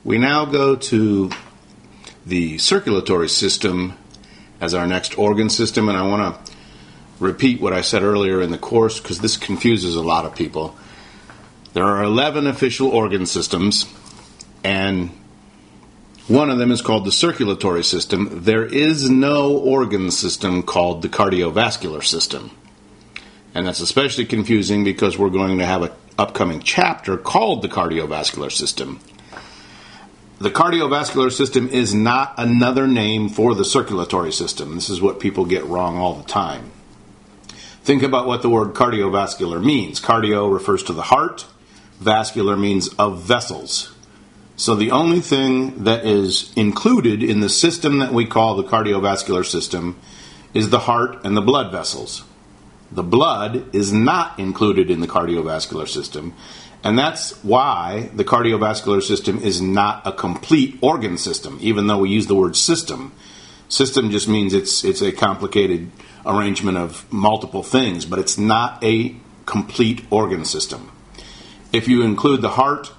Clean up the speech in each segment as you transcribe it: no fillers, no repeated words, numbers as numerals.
We now go to the circulatory system as our next organ system, and I want to repeat what I said earlier in the course because this confuses a lot of people. There are 11 official organ systems, and one of them is called the circulatory system. There is no organ system called the cardiovascular system. And that's especially confusing because we're going to have an upcoming chapter called the cardiovascular system. The cardiovascular system is not another name for the circulatory system. This is what people get wrong all the time. Think about what the word cardiovascular means. Cardio refers to the heart. Vascular means of vessels. So the only thing that is included in the system that we call the cardiovascular system is the heart and the blood vessels. The blood is not included in the cardiovascular system, and that's why the cardiovascular system is not a complete organ system, even though we use the word system. System just means it's a complicated arrangement of multiple things, but it's not a complete organ system. If you include the heart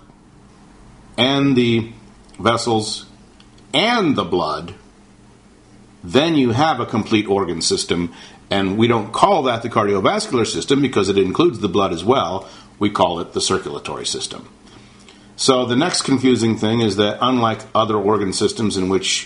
and the vessels and the blood, then you have a complete organ system, and we don't call that the cardiovascular system because it includes the blood as well. We call it the circulatory system. So the next confusing thing is that unlike other organ systems in which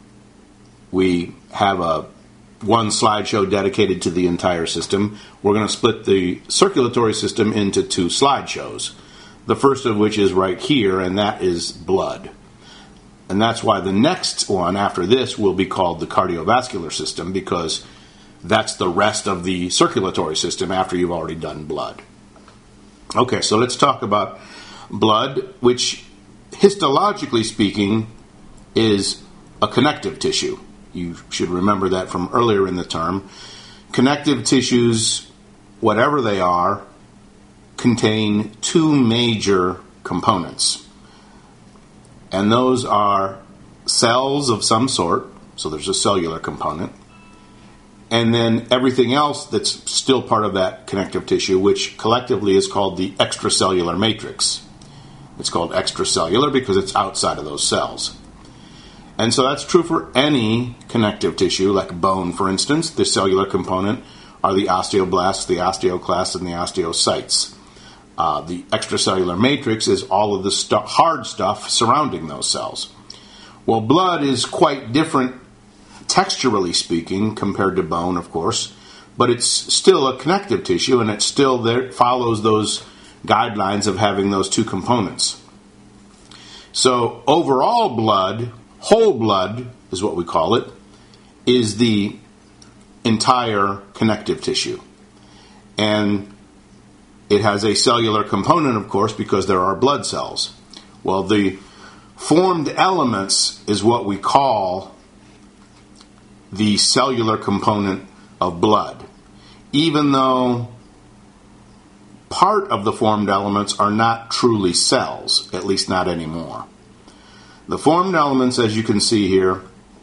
we have one slideshow dedicated to the entire system, we're going to split the circulatory system into two slideshows. The first of which is right here, and that is blood. And that's why the next one after this will be called the cardiovascular system, because that's the rest of the circulatory system after you've already done blood. Okay, so let's talk about blood, which histologically speaking is a connective tissue. You should remember that from earlier in the term. Connective tissues, whatever they are, contain two major components. And those are cells of some sort, so there's a cellular component, and then everything else that's still part of that connective tissue, which collectively is called the extracellular matrix. It's called extracellular because it's outside of those cells. And so that's true for any connective tissue, like bone, for instance. The cellular component are the osteoblasts, the osteoclasts, and the osteocytes. The extracellular matrix is all of the hard stuff surrounding those cells. Well, blood is quite different texturally speaking compared to bone, of course, but it's still a connective tissue, and it still follows those guidelines of having those two components. So overall blood, whole blood is what we call it, is the entire connective tissue. And it has a cellular component, of course, because there are blood cells. Well, the formed elements is what we call the cellular component of blood, even though part of the formed elements are not truly cells, at least not anymore. The formed elements, as you can see here,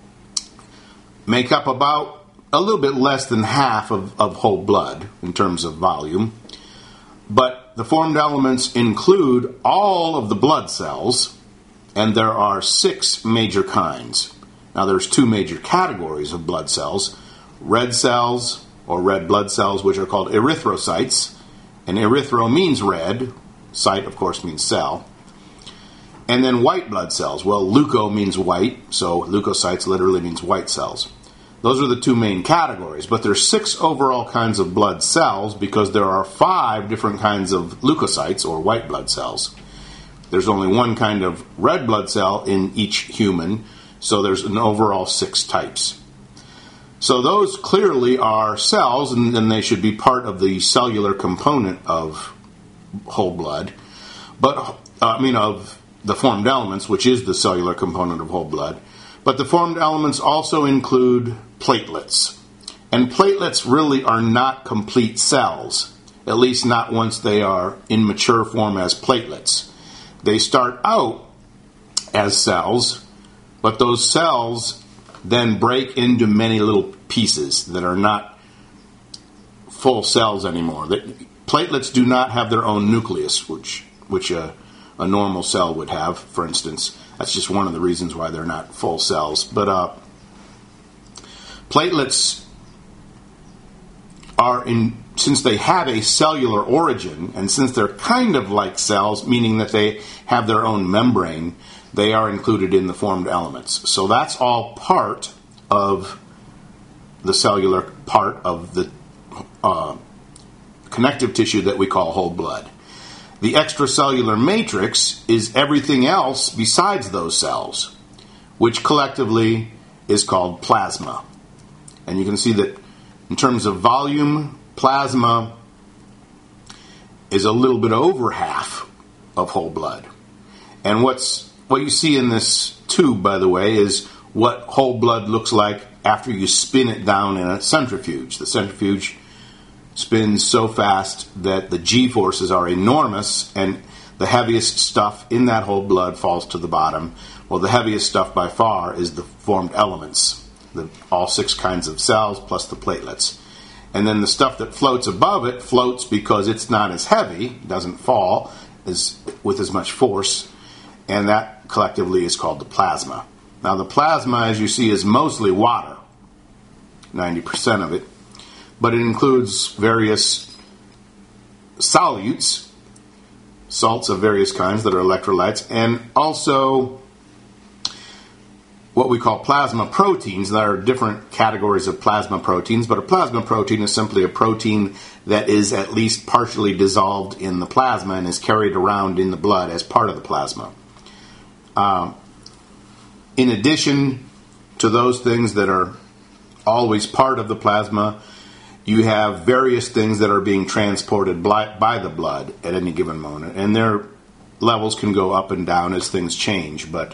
make up about a little bit less than half of whole blood in terms of volume. But the formed elements include all of the blood cells, and there are 6 major kinds. Now, there's 2 major categories of blood cells: red cells, or red blood cells, which are called erythrocytes. And erythro means red. Cyte, of course, means cell. And then white blood cells. Well, leuco means white, so leukocytes literally means white cells. Those are the 2 main categories, but there's 6 overall kinds of blood cells because there are 5 different kinds of leukocytes, or white blood cells. There's only 1 kind of red blood cell in each human, so there's an overall 6 types. So those clearly are cells, and they should be part of the cellular component of whole blood, of the formed elements, which is the cellular component of whole blood. But the formed elements also include platelets. And platelets really are not complete cells, at least not once they are in mature form as platelets. They start out as cells, but those cells then break into many little pieces that are not full cells anymore. Platelets do not have their own nucleus, which a a normal cell would have, for instance. That's just one of the reasons why they're not full cells. But platelets are since they have a cellular origin, and since they're kind of like cells, meaning that they have their own membrane, they are included in the formed elements. So that's all part of the cellular part of the connective tissue that we call whole blood. The extracellular matrix is everything else besides those cells, which collectively is called plasma. And you can see that in terms of volume, plasma is a little bit over half of whole blood. And what you see in this tube, by the way, is what whole blood looks like after you spin it down in a centrifuge. The centrifuge spins so fast that the G-forces are enormous, and the heaviest stuff in that whole blood falls to the bottom. Well, the heaviest stuff by far is the formed elements, all 6 kinds of cells plus the platelets. And then the stuff that floats above it floats because it's not as heavy, doesn't fall with as much force, and that collectively is called the plasma. Now, the plasma, as you see, is mostly water, 90% of it, but it includes various solutes, salts of various kinds that are electrolytes, and also what we call plasma proteins. There are different categories of plasma proteins, but a plasma protein is simply a protein that is at least partially dissolved in the plasma and is carried around in the blood as part of the plasma. In addition to those things that are always part of the plasma, you have various things that are being transported by the blood at any given moment, and their levels can go up and down as things change, but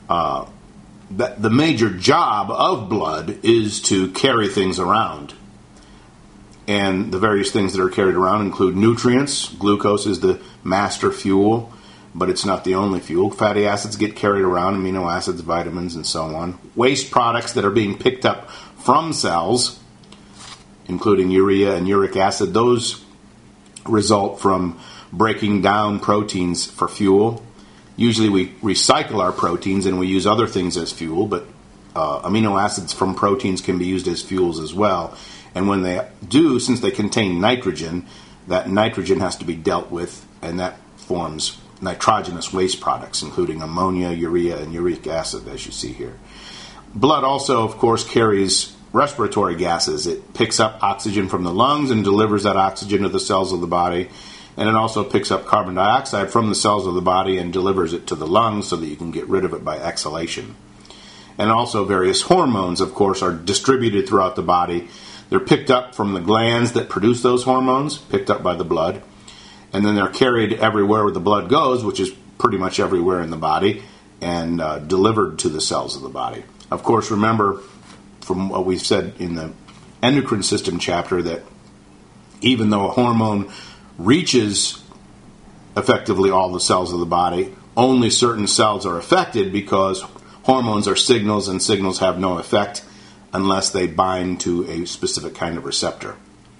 the major job of blood is to carry things around. And the various things that are carried around include nutrients. Glucose is the master fuel, but it's not the only fuel. Fatty acids get carried around, amino acids, vitamins, and so on. Waste products that are being picked up from cells, including urea and uric acid, those result from breaking down proteins for fuel. Usually we recycle our proteins and we use other things as fuel, but amino acids from proteins can be used as fuels as well. And when they do, since they contain nitrogen, that nitrogen has to be dealt with, and that forms nitrogenous waste products, including ammonia, urea, and uric acid, as you see here. Blood also, of course, carries respiratory gases. It picks up oxygen from the lungs and delivers that oxygen to the cells of the body. And it also picks up carbon dioxide from the cells of the body and delivers it to the lungs so that you can get rid of it by exhalation. And also various hormones, of course, are distributed throughout the body. They're picked up from the glands that produce those hormones, picked up by the blood. And then they're carried everywhere where the blood goes, which is pretty much everywhere in the body, and delivered to the cells of the body. Of course, remember from what we've said in the endocrine system chapter that even though a hormone reaches effectively all the cells of the body, only certain cells are affected because hormones are signals, and signals have no effect unless they bind to a specific kind of receptor.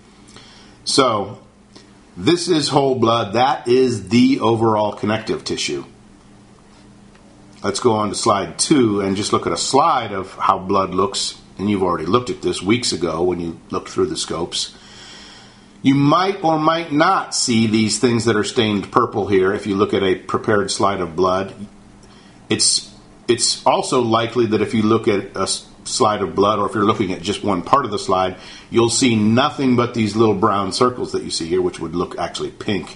So, this is whole blood. That is the overall connective tissue. Let's go on to slide 2 and just look at a slide of how blood looks. And you've already looked at this weeks ago when you looked through the scopes. You might or might not see these things that are stained purple here if you look at a prepared slide of blood. It's also likely that if you look at a slide of blood, or if you're looking at just one part of the slide, you'll see nothing but these little brown circles that you see here, which would look actually pink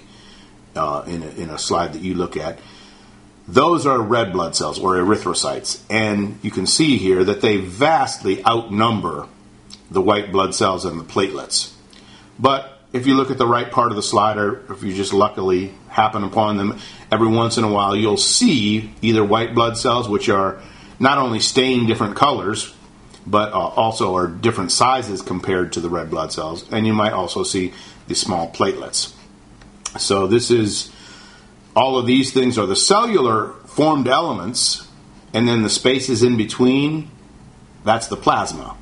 in a slide that you look at. Those are red blood cells, or erythrocytes, and you can see here that they vastly outnumber the white blood cells and the platelets. But if you look at the right part of the slide, or if you just luckily happen upon them, every once in a while you'll see either white blood cells, which are not only stained different colors, but also are different sizes compared to the red blood cells, and you might also see the small platelets. So this is, all of these things are the cellular formed elements, and then the spaces in between, that's the plasma.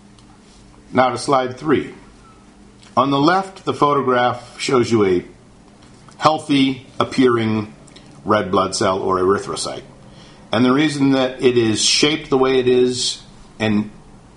Now to slide 3. On the left, the photograph shows you a healthy appearing red blood cell or erythrocyte. And the reason that it is shaped the way it is and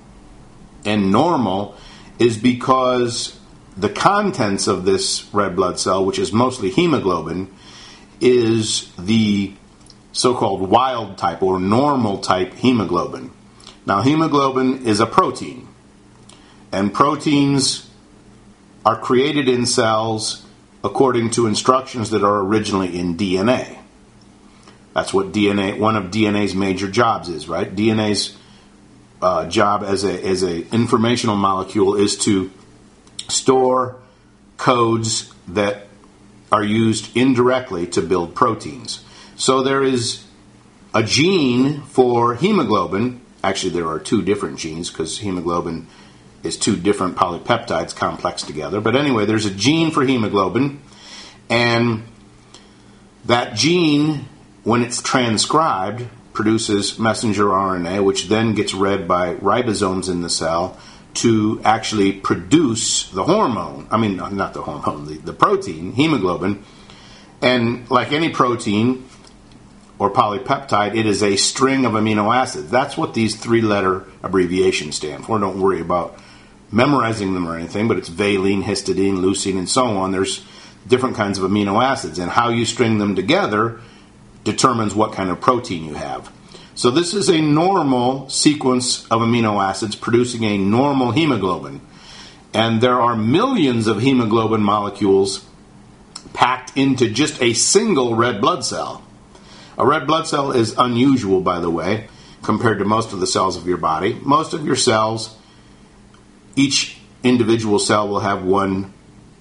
normal is because the contents of this red blood cell, which is mostly hemoglobin, is the so-called wild type or normal type hemoglobin. Now, hemoglobin is a protein, and proteins are created in cells according to instructions that are originally in DNA. That's what one of DNA's major jobs is, right? DNA's job as a informational molecule is to store codes that are used indirectly to build proteins. So there is a gene for hemoglobin. Actually, there are two different genes because hemoglobin is two different polypeptides complexed together. But anyway, there's a gene for hemoglobin, and that gene, when it's transcribed, produces messenger RNA, which then gets read by ribosomes in the cell to actually produce the hormone. I mean, not the hormone, the protein, hemoglobin. And like any protein or polypeptide, it is a string of amino acids. That's what these three-letter abbreviations stand for. Don't worry about memorizing them or anything, but it's valine, histidine, leucine, and so on. There's different kinds of amino acids, and how you string them together determines what kind of protein you have. So this is a normal sequence of amino acids producing a normal hemoglobin. And there are millions of hemoglobin molecules packed into just a single red blood cell. A red blood cell is unusual, by the way, compared to most of the cells of your body. Most of your cells, each individual cell will have one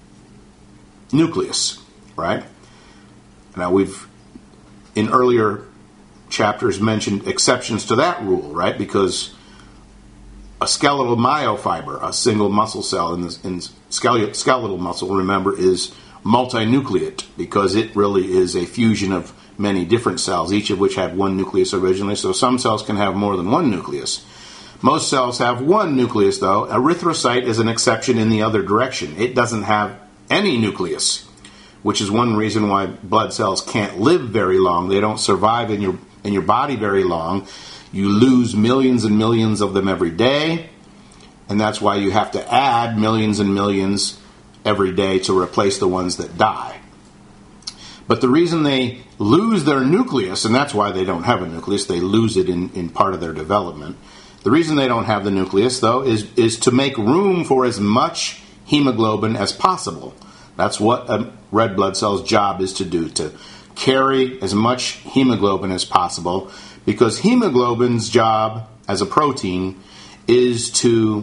nucleus, right? Now, we've, in earlier chapters, mentioned exceptions to that rule, right? Because a skeletal myofiber, a single muscle cell in skeletal muscle, remember, is multinucleate because it really is a fusion of many different cells, each of which had one nucleus originally. So some cells can have more than one nucleus. Most cells have one nucleus, though. Erythrocyte is an exception in the other direction. It doesn't have any nucleus, which is one reason why blood cells can't live very long. They don't survive in your body very long. You lose millions and millions of them every day, and that's why you have to add millions and millions every day to replace the ones that die. But the reason they lose their nucleus, and that's why they don't have a nucleus, they lose it in part of their development. The reason they don't have the nucleus, though, is to make room for as much hemoglobin as possible. That's what a red blood cell's job is to do, to carry as much hemoglobin as possible, because hemoglobin's job as a protein is to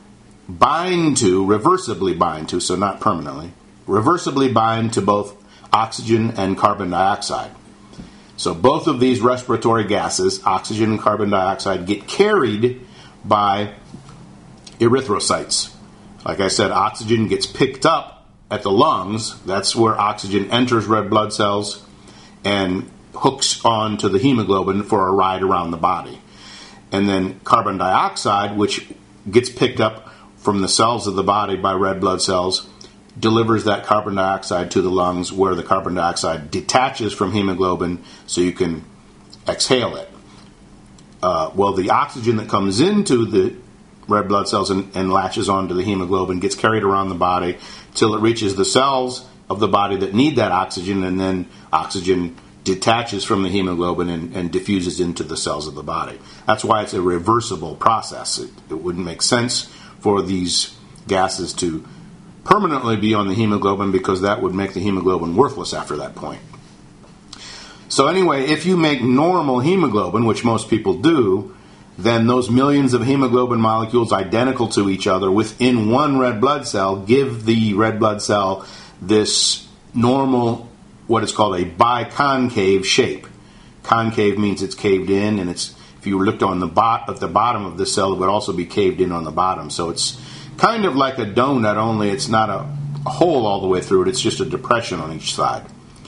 reversibly bind to, so not permanently, reversibly bind to both oxygen and carbon dioxide. So both of these respiratory gases, oxygen and carbon dioxide, get carried by erythrocytes. Like I said, oxygen gets picked up at the lungs. That's where oxygen enters red blood cells and hooks onto the hemoglobin for a ride around the body. And then carbon dioxide, which gets picked up from the cells of the body by red blood cells, delivers that carbon dioxide to the lungs, where the carbon dioxide detaches from hemoglobin so you can exhale it. Well, the oxygen that comes into the red blood cells and latches onto the hemoglobin gets carried around the body till it reaches the cells of the body that need that oxygen, and then oxygen detaches from the hemoglobin and diffuses into the cells of the body. That's why it's a reversible process. It wouldn't make sense for these gases to permanently be on the hemoglobin, because that would make the hemoglobin worthless after that point. So anyway, if you make normal hemoglobin, which most people do, then those millions of hemoglobin molecules identical to each other within one red blood cell give the red blood cell this normal, what is called a biconcave shape. Concave means it's caved in, and it's, if you looked on the at the bottom of the cell, it would also be caved in on the bottom. So it's kind of like a donut, only it's not a hole all the way through it, it's just a depression on each side.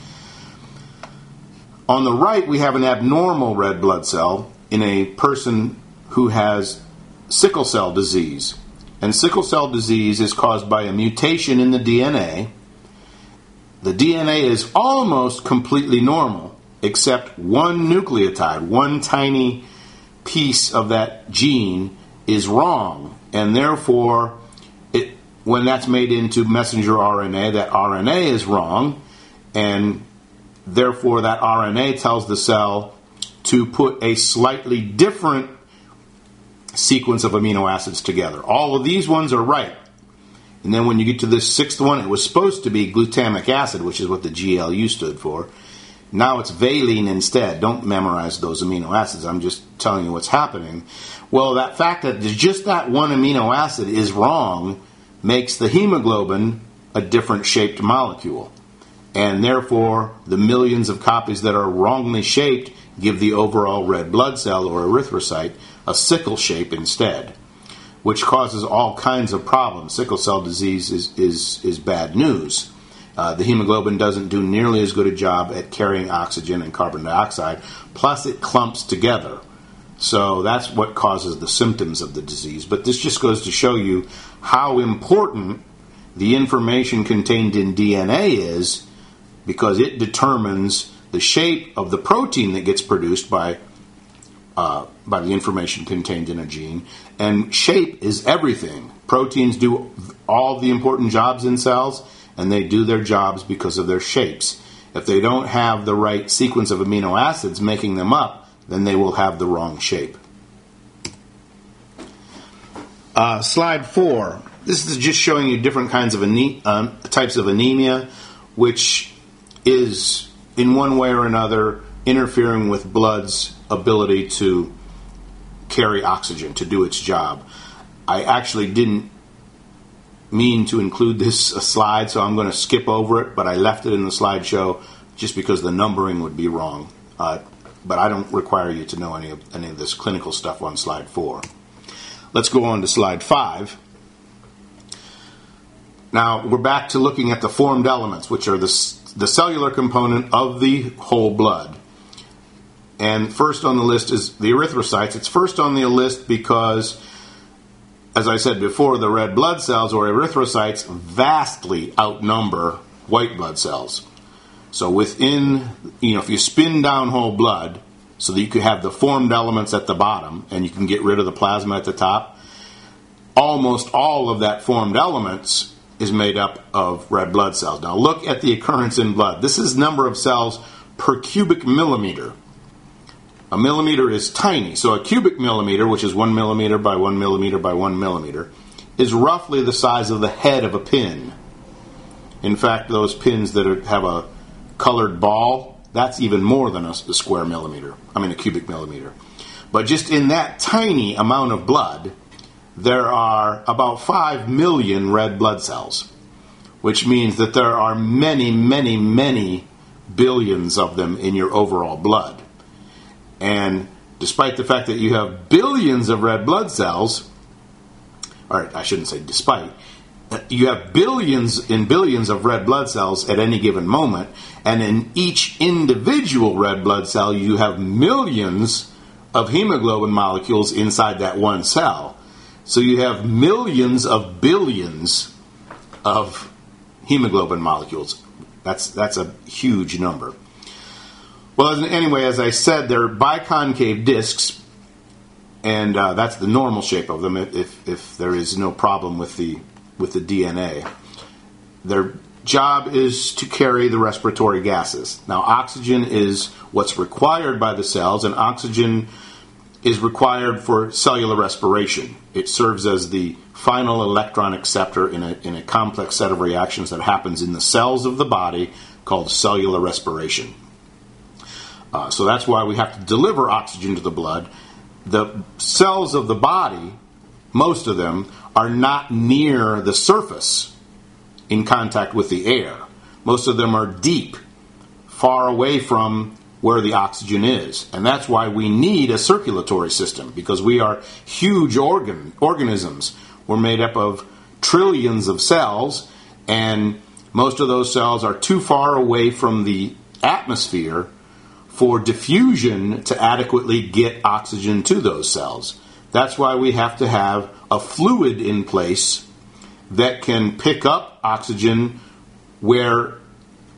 On the right, we have an abnormal red blood cell in a person who has sickle cell disease. And sickle cell disease is caused by a mutation in the DNA the DNA is almost completely normal, except one nucleotide, one tiny piece of that gene is wrong, and therefore, when that's made into messenger RNA, that RNA is wrong, and therefore that RNA tells the cell to put a slightly different sequence of amino acids together. All of these ones are right. And then when you get to this sixth one, it was supposed to be glutamic acid, which is what the GLU stood for. Now it's valine instead. Don't memorize those amino acids. I'm just telling you what's happening. Well, that fact that just that one amino acid is wrong makes the hemoglobin a different shaped molecule. And therefore, the millions of copies that are wrongly shaped give the overall red blood cell or erythrocyte a sickle shape instead, which causes all kinds of problems. Sickle cell disease is bad news. The hemoglobin doesn't do nearly as good a job at carrying oxygen and carbon dioxide, plus it clumps together. So that's what causes the symptoms of the disease. But this just goes to show you how important the information contained in DNA is, because it determines the shape of the protein that gets produced by the information contained in a gene. And shape is everything. Proteins do all the important jobs in cells, and they do their jobs because of their shapes. If they don't have the right sequence of amino acids making them up, then they will have the wrong shape. Slide 4. This is just showing you different kinds of types of anemia, which is, in one way or another, interfering with blood's ability to carry oxygen, to do its job. I actually didn't mean to include this slide, so I'm going to skip over it, but I left it in the slideshow just because the numbering would be wrong. But I don't require you to know any of this clinical stuff on slide 4. Let's go on to slide 5. Now, we're back to looking at the formed elements, which are the cellular component of the whole blood. And first on the list is the erythrocytes. It's first on the list because, as I said before, the red blood cells, or erythrocytes, vastly outnumber white blood cells. So within, if you spin down whole blood so that you could have the formed elements at the bottom and you can get rid of the plasma at the top, almost all of that formed elements is made up of red blood cells. Now look at the occurrence in blood. This is number of cells per cubic millimeter. A millimeter is tiny, so a cubic millimeter, which is 1 millimeter by 1 millimeter by 1 millimeter, is roughly the size of the head of a pin. In fact, those pins that have a colored ball, that's even more than a cubic millimeter. But just in that tiny amount of blood, there are about 5 million red blood cells, which means that there are many, many, many billions of them in your overall blood. And despite the fact that you have billions of red blood cells, or I shouldn't say despite, you have billions and billions of red blood cells at any given moment, and in each individual red blood cell you have millions of hemoglobin molecules inside that one cell. So you have millions of billions of hemoglobin molecules. That's a huge number. Well, anyway, as I said, they're biconcave discs, and that's the normal shape of them if there is no problem with the DNA. Their job is to carry the respiratory gases. Now, oxygen is what's required by the cells, and oxygen is required for cellular respiration. It serves as the final electron acceptor in a complex set of reactions that happens in the cells of the body called cellular respiration. So that's why we have to deliver oxygen to the blood. The cells of the body, most of them, are not near the surface in contact with the air. Most of them are deep, far away from where the oxygen is. And that's why we need a circulatory system, because we are huge organisms. We're made up of trillions of cells, and most of those cells are too far away from the atmosphere for diffusion to adequately get oxygen to those cells. That's why we have to have a fluid in place that can pick up oxygen where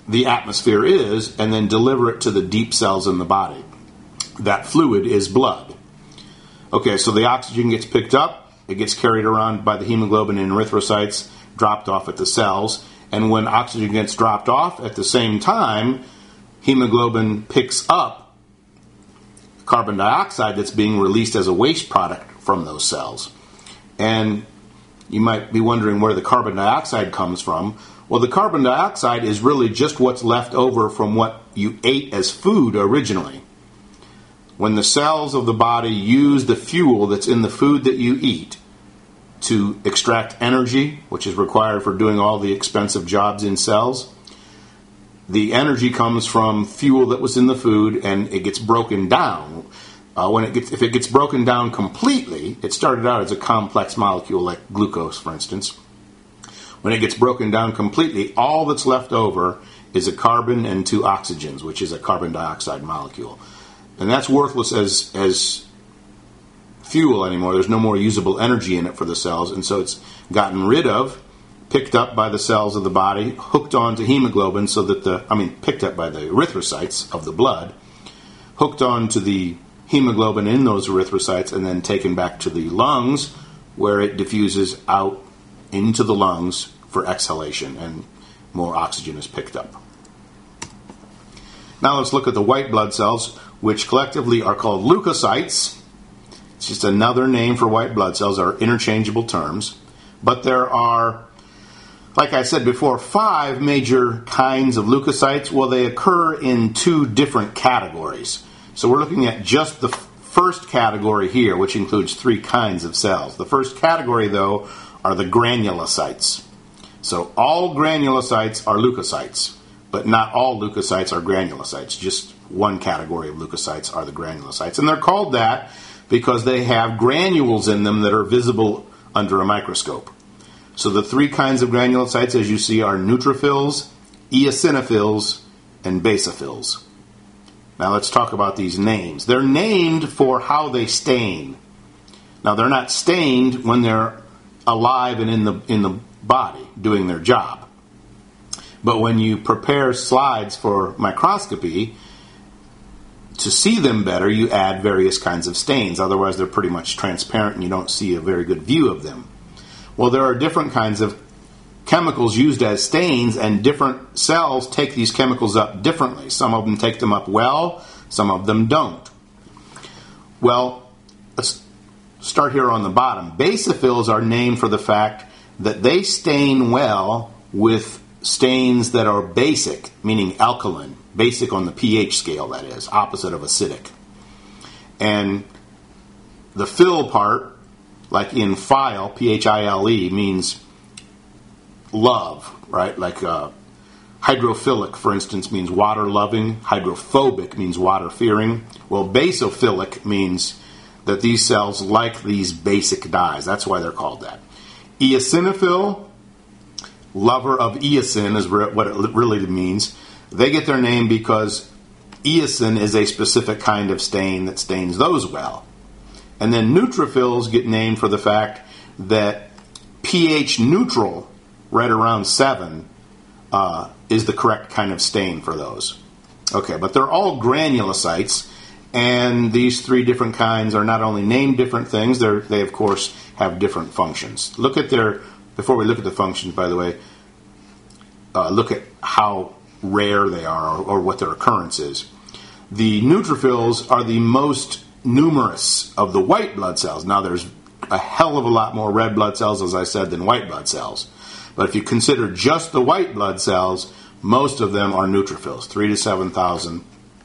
the atmosphere is and then deliver it to the deep cells in the body. That fluid is blood. Okay, so the oxygen gets picked up, it gets carried around by the hemoglobin and erythrocytes, dropped off at the cells, and when oxygen gets dropped off at the same time, hemoglobin picks up carbon dioxide that's being released as a waste product from those cells. And you might be wondering where the carbon dioxide comes from. Well, the carbon dioxide is really just what's left over from what you ate as food originally. When the cells of the body use the fuel that's in the food that you eat to extract energy, which is required for doing all the expensive jobs in cells, the energy comes from fuel that was in the food, and it gets broken down. If it gets broken down completely, it started out as a complex molecule like glucose, for instance. When it gets broken down completely, all that's left over is a carbon and 2 oxygens, which is a carbon dioxide molecule. And that's worthless as fuel anymore. There's no more usable energy in it for the cells, and so it's gotten rid of, picked up by the cells of the body, hooked onto hemoglobin so that picked up by the erythrocytes of the blood, hooked onto the hemoglobin in those erythrocytes, and then taken back to the lungs where it diffuses out into the lungs for exhalation and more oxygen is picked up. Now let's look at the white blood cells, which collectively are called leukocytes. It's just another name for white blood cells, are interchangeable terms. But there are, like I said before, 5 major kinds of leukocytes. Well, they occur in 2 different categories. So we're looking at just the first category here, which includes 3 kinds of cells. The first category, though, are the granulocytes. So all granulocytes are leukocytes, but not all leukocytes are granulocytes. Just one category of leukocytes are the granulocytes. And they're called that because they have granules in them that are visible under a microscope. So the 3 kinds of granulocytes, as you see, are neutrophils, eosinophils, and basophils. Now let's talk about these names. They're named for how they stain. Now they're not stained when they're alive and in the body doing their job. But when you prepare slides for microscopy, to see them better, you add various kinds of stains. Otherwise, they're pretty much transparent and you don't see a very good view of them. Well, there are different kinds of chemicals used as stains, and different cells take these chemicals up differently. Some of them take them up well, some of them don't. Well, let's start here on the bottom. Basophils are named for the fact that they stain well with stains that are basic, meaning alkaline. Basic on the pH scale, that is, opposite of acidic. And the phil part, like in phile, P-H-I-L-E, means love, right? Like hydrophilic, for instance, means water-loving. Hydrophobic means water-fearing. Well, basophilic means that these cells like these basic dyes. That's why they're called that. Eosinophil, lover of eosin, is what it really means. They get their name because eosin is a specific kind of stain that stains those well. And then neutrophils get named for the fact that pH neutral, right around 7, is the correct kind of stain for those. Okay, but they're all granulocytes, and these 3 different kinds are not only named different things, they of course have different functions. Before we look at the functions, by the way, look at how rare they are or what their occurrence is. The neutrophils are the most numerous of the white blood cells. Now there's a hell of a lot more red blood cells, as I said, than white blood cells. But if you consider just the white blood cells, most of them are neutrophils, 3 to 7,000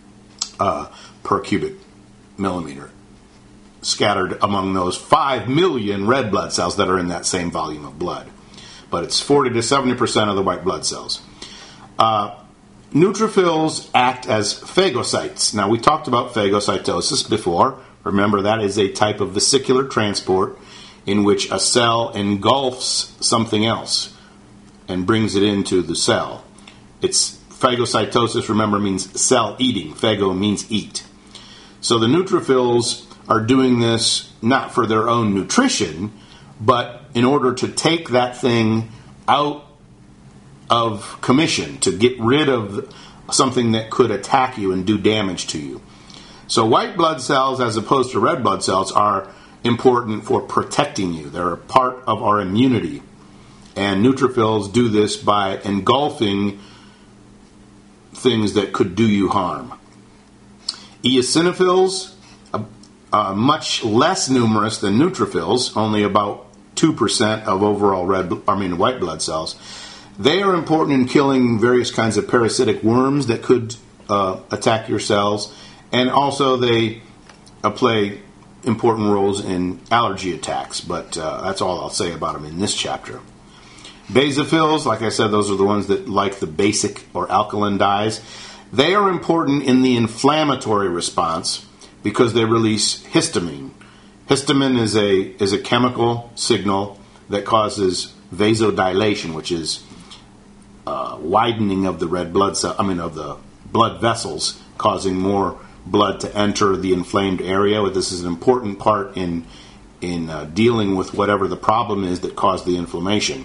per cubic millimeter, scattered among those 5 million red blood cells that are in that same volume of blood. But it's 40 to 70% of the white blood cells. Neutrophils act as phagocytes. Now, we talked about phagocytosis before. Remember, that is a type of vesicular transport in which a cell engulfs something else and brings it into the cell. It's phagocytosis, remember, means cell eating. Phago means eat. So the neutrophils are doing this not for their own nutrition, but in order to take that thing out of commission, to get rid of something that could attack you and do damage to you. So white blood cells, as opposed to red blood cells, are important for protecting you. They're a part of our immunity. And neutrophils do this by engulfing things that could do you harm. Eosinophils, much less numerous than neutrophils, only about 2% of overall white blood cells. They are important in killing various kinds of parasitic worms that could attack your cells, and also they play important roles in allergy attacks, but that's all I'll say about them in this chapter. Basophils, like I said, those are the ones that like the basic or alkaline dyes. They are important in the inflammatory response because they release histamine. Histamine is a chemical signal that causes vasodilation, which is widening of the of the blood vessels, causing more blood to enter the inflamed area. This is an important part in dealing with whatever the problem is that caused the inflammation.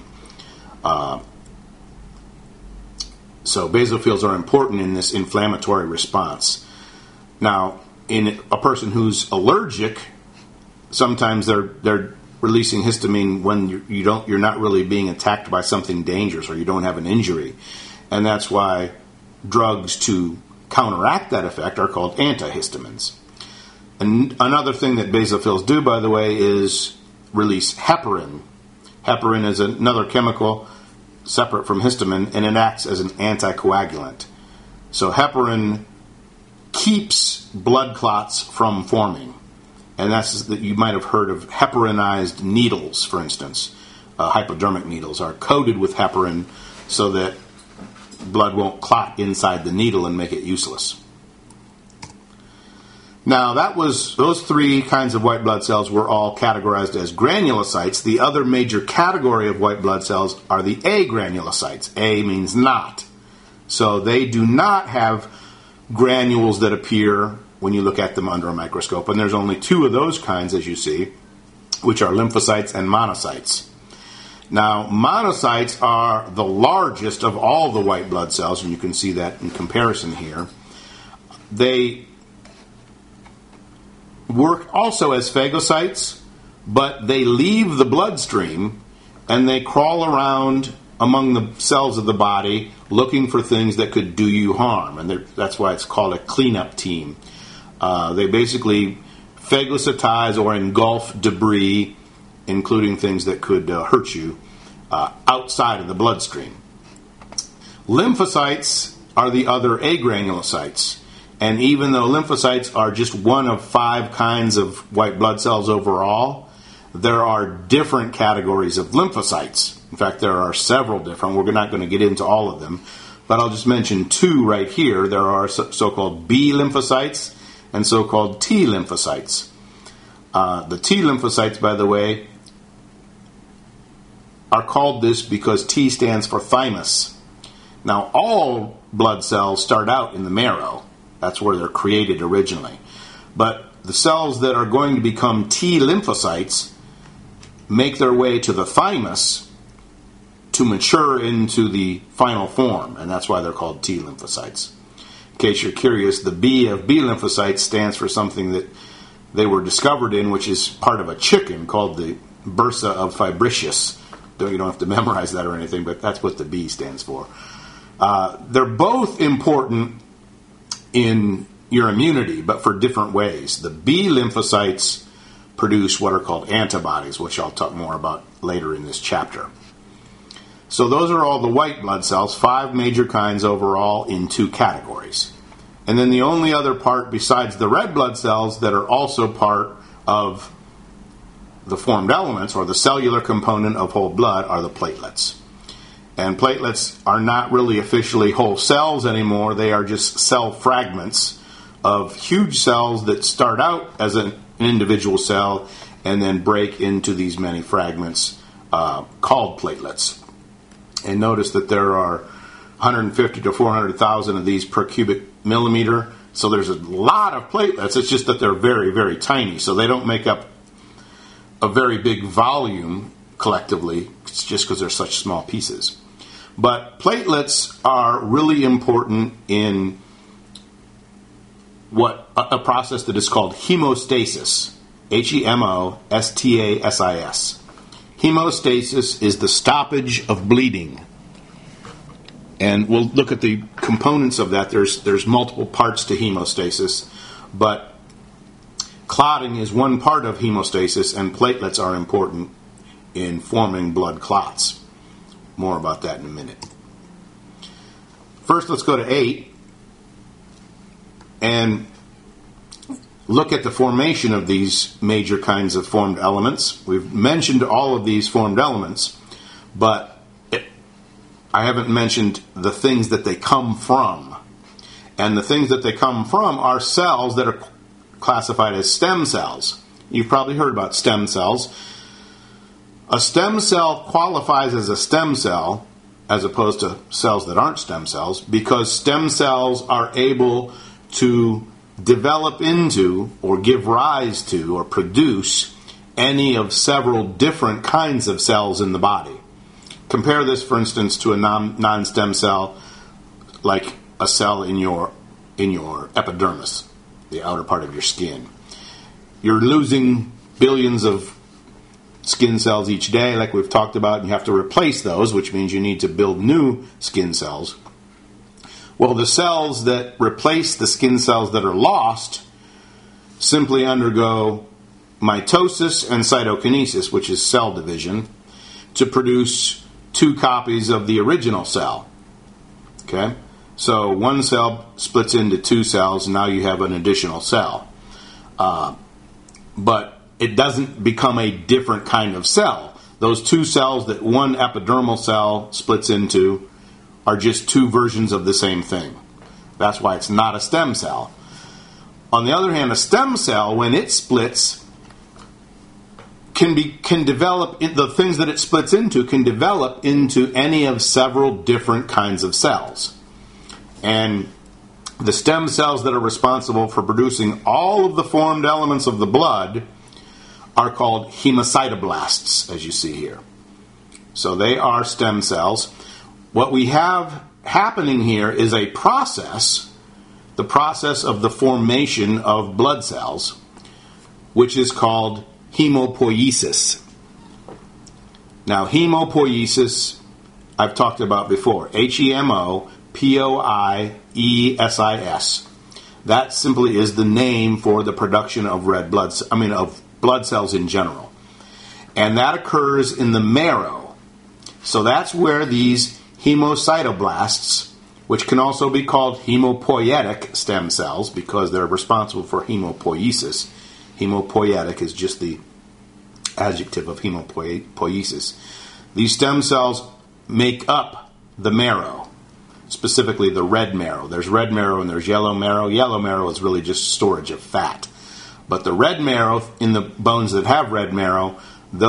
So basophils are important in this inflammatory response. Now, in a person who's allergic, sometimes they're releasing histamine when you're not really being attacked by something dangerous or you don't have an injury, and that's why drugs to counteract that effect are called antihistamines. And another thing that basophils do, by the way, is release heparin. Heparin is another chemical separate from histamine, and it acts as an anticoagulant. So heparin keeps blood clots from forming. And that's that you might have heard of heparinized needles, for instance. Hypodermic needles are coated with heparin so that blood won't clot inside the needle and make it useless. Now, those three kinds of white blood cells were all categorized as granulocytes. The other major category of white blood cells are the agranulocytes. A means not. So they do not have granules that appear when you look at them under a microscope. And there's only two of those kinds, as you see, which are lymphocytes and monocytes. Now, monocytes are the largest of all the white blood cells, and you can see that in comparison here. They work also as phagocytes, but they leave the bloodstream and they crawl around among the cells of the body looking for things that could do you harm, and that's why it's called a cleanup team. They basically phagocytize or engulf debris, including things that could hurt you, outside of the bloodstream. Lymphocytes are the other agranulocytes. And even though lymphocytes are just one of 5 kinds of white blood cells overall, there are different categories of lymphocytes. In fact, there are several different. We're not going to get into all of them, but I'll just mention 2 right here. There are so-called B lymphocytes and so-called T lymphocytes. The T lymphocytes, by the way, are called this because T stands for thymus. Now, all blood cells start out in the marrow. That's where they're created originally. But the cells that are going to become T lymphocytes make their way to the thymus to mature into the final form, and that's why they're called T lymphocytes. In case you're curious, the B of B lymphocytes stands for something that they were discovered in, which is part of a chicken called the bursa of Fabricius. You don't have to memorize that or anything, but that's what the B stands for. They're both important in your immunity, but for different ways. The B lymphocytes produce what are called antibodies, which I'll talk more about later in this chapter. So those are all the white blood cells, 5 major kinds overall in 2 categories. And then the only other part besides the red blood cells that are also part of the formed elements, or the cellular component of whole blood, are the platelets. And platelets are not really officially whole cells anymore. They are just cell fragments of huge cells that start out as an individual cell and then break into these many fragments called platelets. And notice that there are 150 to 400,000 of these per cubic millimeter. So there's a lot of platelets. It's just that they're very, very tiny. So they don't make up a very big volume collectively. It's just because they're such small pieces. But platelets are really important in what a process that is called hemostasis. Hemostasis. Hemostasis is the stoppage of bleeding. And we'll look at the components of that. There's multiple parts to hemostasis, but clotting is one part of hemostasis, and platelets are important in forming blood clots. More about that in a minute. First, let's go to 8 and look at the formation of these major kinds of formed elements. We've mentioned all of these formed elements, but I haven't mentioned the things that they come from. And the things that they come from are cells that are classified as stem cells. You've probably heard about stem cells. A stem cell qualifies as a stem cell as opposed to cells that aren't stem cells because stem cells are able to develop into or give rise to or produce any of several different kinds of cells in the body. Compare this, for instance, to a non-stem cell, like a cell in your epidermis, the outer part of your skin. You're losing billions of skin cells each day, like we've talked about, and you have to replace those, which means you need to build new skin cells. Well, the cells that replace the skin cells that are lost simply undergo mitosis and cytokinesis, which is cell division, to produce 2 copies of the original cell. Okay? So one cell splits into 2 cells, and now you have an additional cell. But it doesn't become a different kind of cell. Those 2 cells that one epidermal cell splits into are just 2 versions of the same thing. That's why it's not a stem cell. On the other hand, a stem cell, when it splits, can develop, the things that it splits into can develop into any of several different kinds of cells. And the stem cells that are responsible for producing all of the formed elements of the blood are called hemocytoblasts, as you see here. So they are stem cells. What we have happening here is a process, the process of the formation of blood cells, which is called hemopoiesis. Now, hemopoiesis, I've talked about before. Hemopoiesis. That simply is the name for the production of of blood cells in general. And that occurs in the marrow. So that's where these hemocytoblasts, which can also be called hemopoietic stem cells because they're responsible for hemopoiesis. Hemopoietic is just the adjective of hemopoiesis. These stem cells make up the marrow, specifically the red marrow. There's red marrow and there's yellow marrow. Yellow marrow is really just storage of fat. But the red marrow, in the bones that have red marrow,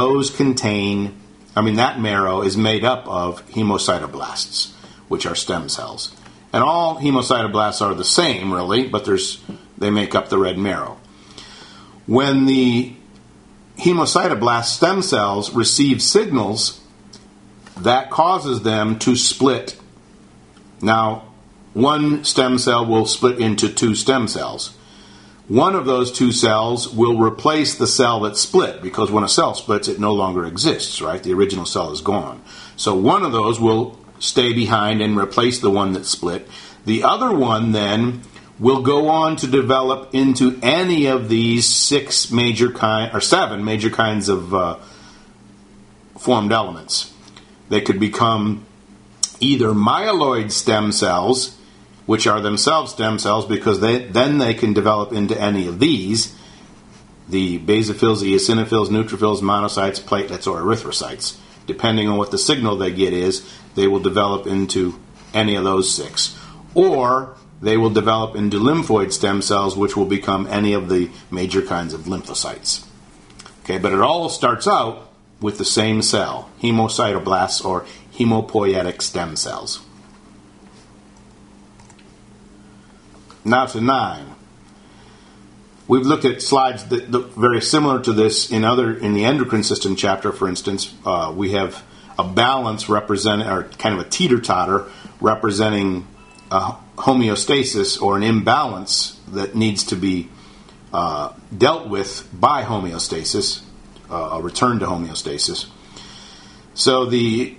that marrow is made up of hemocytoblasts, which are stem cells. And all hemocytoblasts are the same, really, but they make up the red marrow. When the hemocytoblast stem cells receive signals, that causes them to split. Now, one stem cell will split into 2 stem cells. One of those 2 cells will replace the cell that split, because when a cell splits, it no longer exists, right? The original cell is gone. So one of those will stay behind and replace the one that split. The other one then will go on to develop into any of these 7 major kinds of formed elements. They could become either myeloid stem cells, which are themselves stem cells because they can develop into any of these, the basophils, eosinophils, neutrophils, monocytes, platelets, or erythrocytes. Depending on what the signal they get is, they will develop into any of those 6. Or they will develop into lymphoid stem cells, which will become any of the major kinds of lymphocytes. Okay, but it all starts out with the same cell, hemocytoblasts or hemopoietic stem cells. Now to 9. We've looked at slides that look very similar to this in the endocrine system chapter, for instance. We have a balance representing, or kind of a teeter-totter representing homeostasis or an imbalance that needs to be dealt with by homeostasis, a return to homeostasis. So the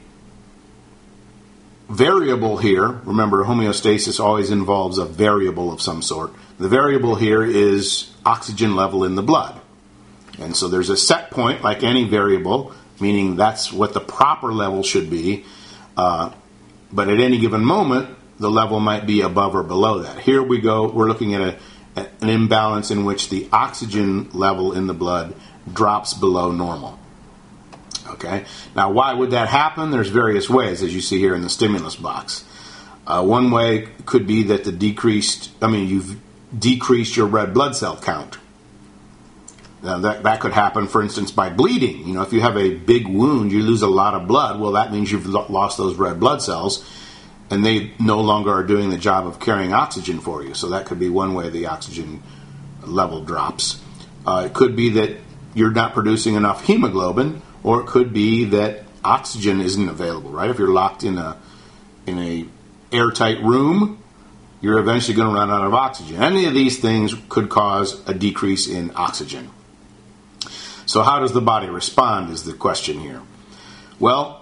variable here, remember homeostasis always involves a variable of some sort. The variable here is oxygen level in the blood. And so there's a set point, like any variable, meaning that's what the proper level should be. But at any given moment, the level might be above or below that. Here we go, we're looking at an imbalance in which the oxygen level in the blood drops below normal. Okay? Now, why would that happen? There's various ways, as you see here in the stimulus box. One way could be that you've decreased your red blood cell count. Now, that could happen, for instance, by bleeding. You know, if you have a big wound, you lose a lot of blood. Well, that means you've lost those red blood cells, and they no longer are doing the job of carrying oxygen for you. So that could be one way the oxygen level drops. It could be that you're not producing enough hemoglobin, or it could be that oxygen isn't available, right? If you're locked in a airtight room, you're eventually going to run out of oxygen. Any of these things could cause a decrease in oxygen. So how does the body respond is the question here. Well,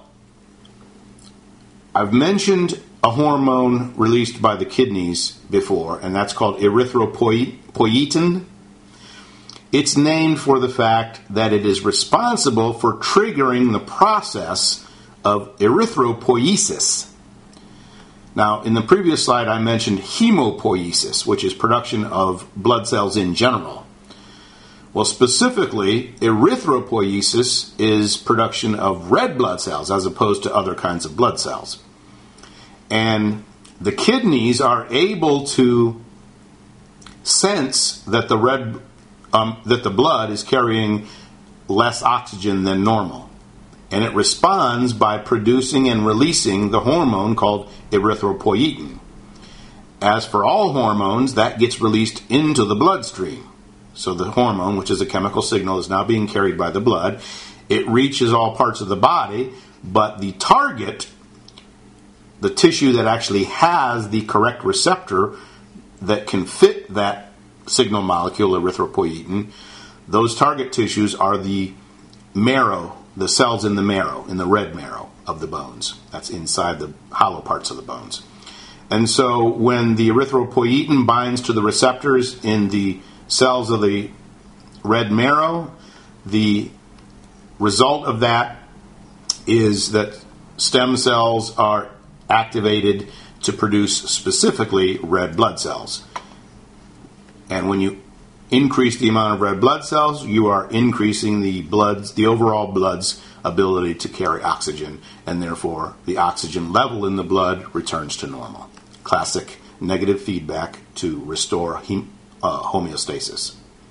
I've mentioned a hormone released by the kidneys before, and that's called erythropoietin. It's named for the fact that it is responsible for triggering the process of erythropoiesis. Now, in the previous slide, I mentioned hemopoiesis, which is production of blood cells in general. Well, specifically, erythropoiesis is production of red blood cells as opposed to other kinds of blood cells. And the kidneys are able to sense that the blood is carrying less oxygen than normal. And it responds by producing and releasing the hormone called erythropoietin. As for all hormones, that gets released into the bloodstream. So the hormone, which is a chemical signal, is now being carried by the blood. It reaches all parts of the body, but the target, the tissue that actually has the correct receptor that can fit that signal molecule, erythropoietin, those target tissues are the marrow, the cells in the marrow, in the red marrow of the bones. That's inside the hollow parts of the bones. And so when the erythropoietin binds to the receptors in the cells of the red marrow, the result of that is that stem cells are activated to produce specifically red blood cells. And when you increase the amount of red blood cells, you are increasing the overall blood's ability to carry oxygen, and therefore the oxygen level in the blood returns to normal. Classic negative feedback to restore homeostasis.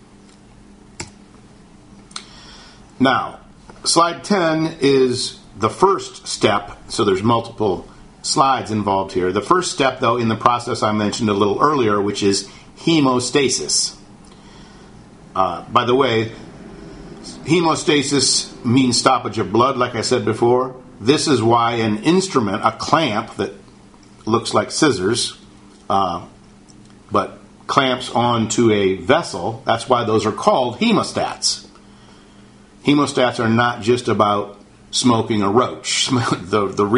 Now, slide 10 is the first step, so there's multiple slides involved here. The first step, though, in the process I mentioned a little earlier, which is hemostasis. By the way, hemostasis means stoppage of blood, like I said before. This is why an instrument, a clamp that looks like scissors, but clamps onto a vessel, that's why those are called hemostats. Hemostats are not just about smoking a roach. The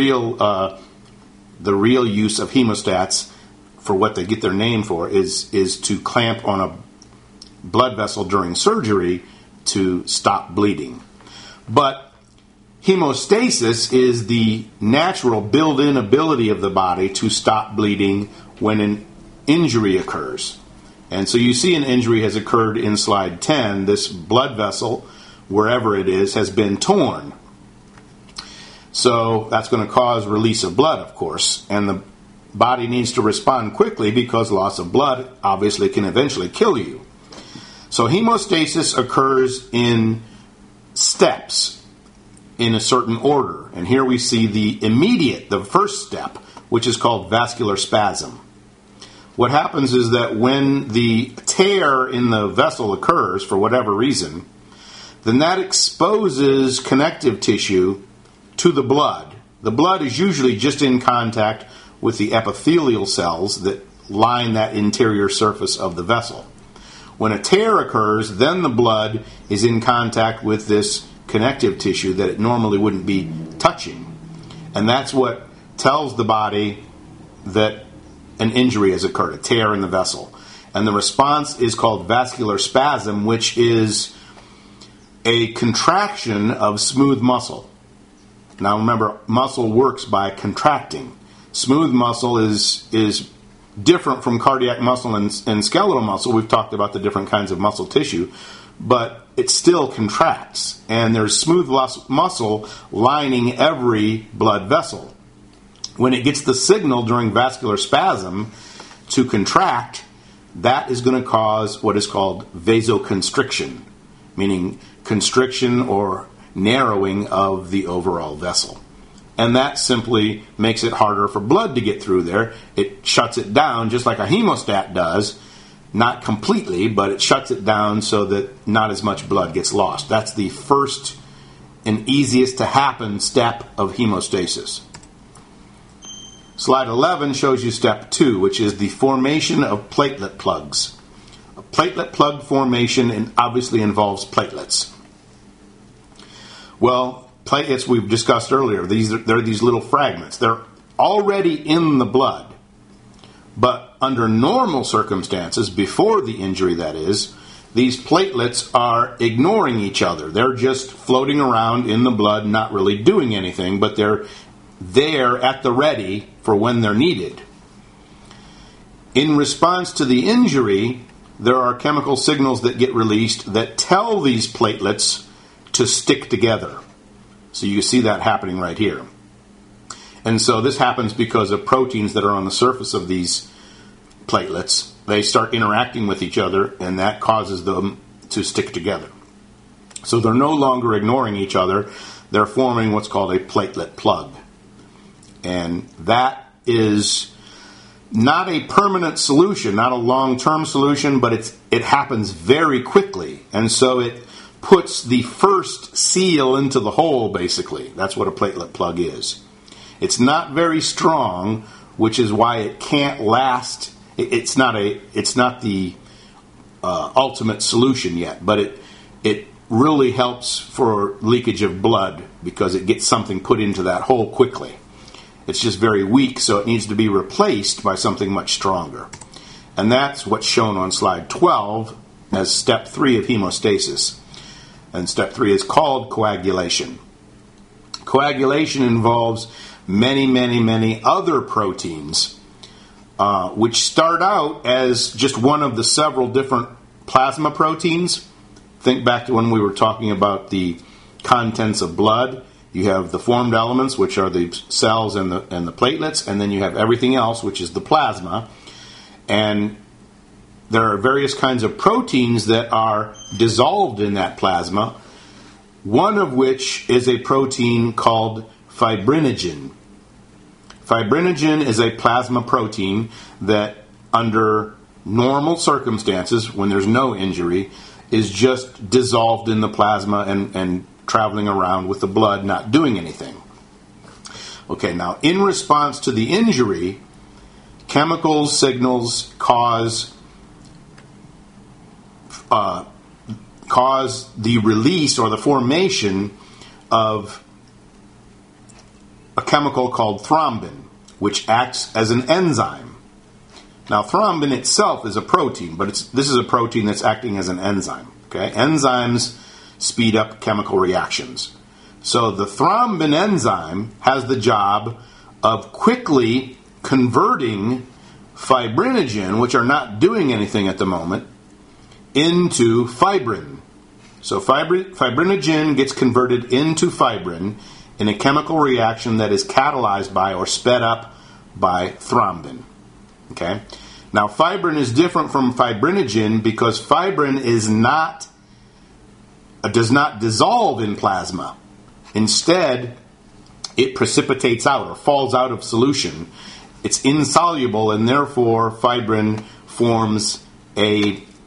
real use of hemostats, for what they get their name for, is to clamp on a blood vessel during surgery to stop bleeding. But hemostasis is the natural built-in ability of the body to stop bleeding when an injury occurs. And so you see an injury has occurred in slide 10. This blood vessel, wherever it is, has been torn. So that's going to cause release of blood, of course, and the body needs to respond quickly because loss of blood obviously can eventually kill you. So hemostasis occurs in steps in a certain order. And here we see the first step, which is called vascular spasm. What happens is that when the tear in the vessel occurs, for whatever reason, then that exposes connective tissue to the blood. The blood is usually just in contact with the epithelial cells that line that interior surface of the vessel. When a tear occurs, then the blood is in contact with this connective tissue that it normally wouldn't be touching. And that's what tells the body that an injury has occurred, a tear in the vessel. And the response is called vascular spasm, which is a contraction of smooth muscle. Now remember, muscle works by contracting. Smooth muscle is different from cardiac muscle and skeletal muscle. We've talked about the different kinds of muscle tissue, but it still contracts. And there's smooth muscle lining every blood vessel. When it gets the signal during vascular spasm to contract, that is going to cause what is called vasoconstriction, meaning constriction or narrowing of the overall vessel. And that simply makes it harder for blood to get through there. It shuts it down just like a hemostat does, not completely, but it shuts it down so that not as much blood gets lost. That's the first and easiest to happen step of hemostasis. Slide 11 shows you step 2, which is the formation of platelet plugs. A platelet plug formation obviously involves platelets. Well, platelets we've discussed earlier, they're these little fragments. They're already in the blood. But under normal circumstances, before the injury that is, these platelets are ignoring each other. They're just floating around in the blood, not really doing anything, but they're there at the ready for when they're needed. In response to the injury, there are chemical signals that get released that tell these platelets to stick together. So you see that happening right here. And so this happens because of proteins that are on the surface of these platelets. They start interacting with each other, and that causes them to stick together. So they're no longer ignoring each other. They're forming what's called a platelet plug. And that is not a permanent solution, not a long-term solution, but it happens very quickly. And so it puts the first seal into the hole, basically. That's what a platelet plug is. It's not very strong, which is why it can't last. It's not the ultimate solution yet, but it really helps for leakage of blood because it gets something put into that hole quickly. It's just very weak, so it needs to be replaced by something much stronger. And that's what's shown on slide 12 as step 3 of hemostasis. And step 3 is called coagulation. Coagulation involves many, many, many other proteins, which start out as just one of the several different plasma proteins. Think back to when we were talking about the contents of blood. You have the formed elements, which are the cells and the platelets, and then you have everything else, which is the plasma. And there are various kinds of proteins that are dissolved in that plasma, one of which is a protein called fibrinogen. Fibrinogen is a plasma protein that, under normal circumstances, when there's no injury, is just dissolved in the plasma and traveling around with the blood, not doing anything. Okay, now in response to the injury, chemical signals cause the release or the formation of a chemical called thrombin, which acts as an enzyme. Now, thrombin itself is a protein, but this is a protein that's acting as an enzyme. Okay, enzymes speed up chemical reactions. So the thrombin enzyme has the job of quickly converting fibrinogen, which are not doing anything at the moment, into fibrin. So fibrinogen gets converted into fibrin in a chemical reaction that is catalyzed by or sped up by thrombin. Okay? Now, fibrin is different from fibrinogen because fibrin does not dissolve in plasma. Instead, it precipitates out or falls out of solution. It's insoluble, and therefore fibrin forms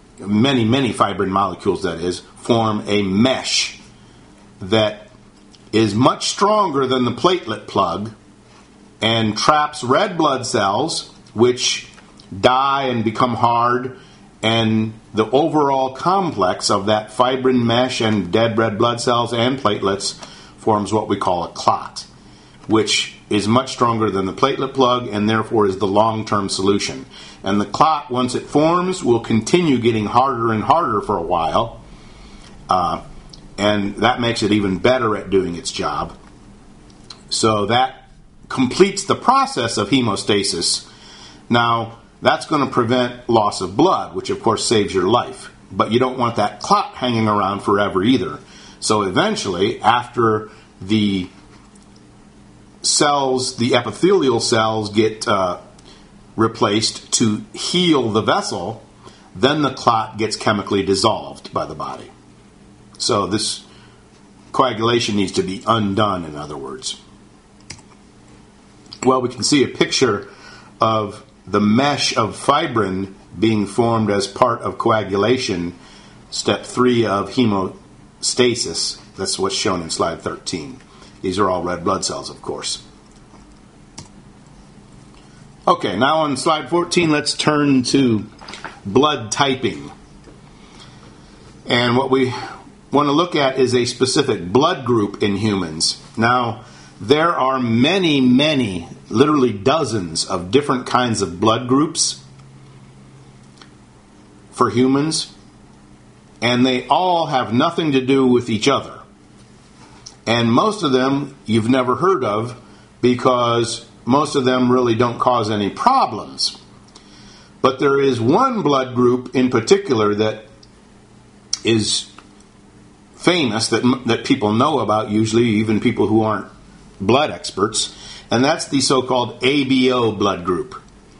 many fibrin molecules, that is, form a mesh that is much stronger than the platelet plug and traps red blood cells, which die and become hard, and the overall complex of that fibrin mesh and dead red blood cells and platelets forms what we call a clot, which is much stronger than the platelet plug and therefore is the long-term solution. And the clot, once it forms, will continue getting harder and harder for a while, and that makes it even better at doing its job. So that completes the process of hemostasis. Now, that's going to prevent loss of blood, which of course saves your life. But you don't want that clot hanging around forever either. So eventually, after the cells, the epithelial cells get replaced to heal the vessel, then the clot gets chemically dissolved by the body. So this coagulation needs to be undone, in other words. Well, we can see a picture of the mesh of fibrin being formed as part of coagulation, step 3 of hemostasis. That's what's shown in slide 13. These are all red blood cells, of course. Okay, now on slide 14, let's turn to blood typing. And what we want to look at is a specific blood group in humans. Now, there are many, literally dozens of different kinds of blood groups for humans, and they all have nothing to do with each other. And most of them you've never heard of because most of them really don't cause any problems. But there is one blood group in particular that is famous, that people know about, usually even people who aren't blood experts, and that's the so-called ABO blood group.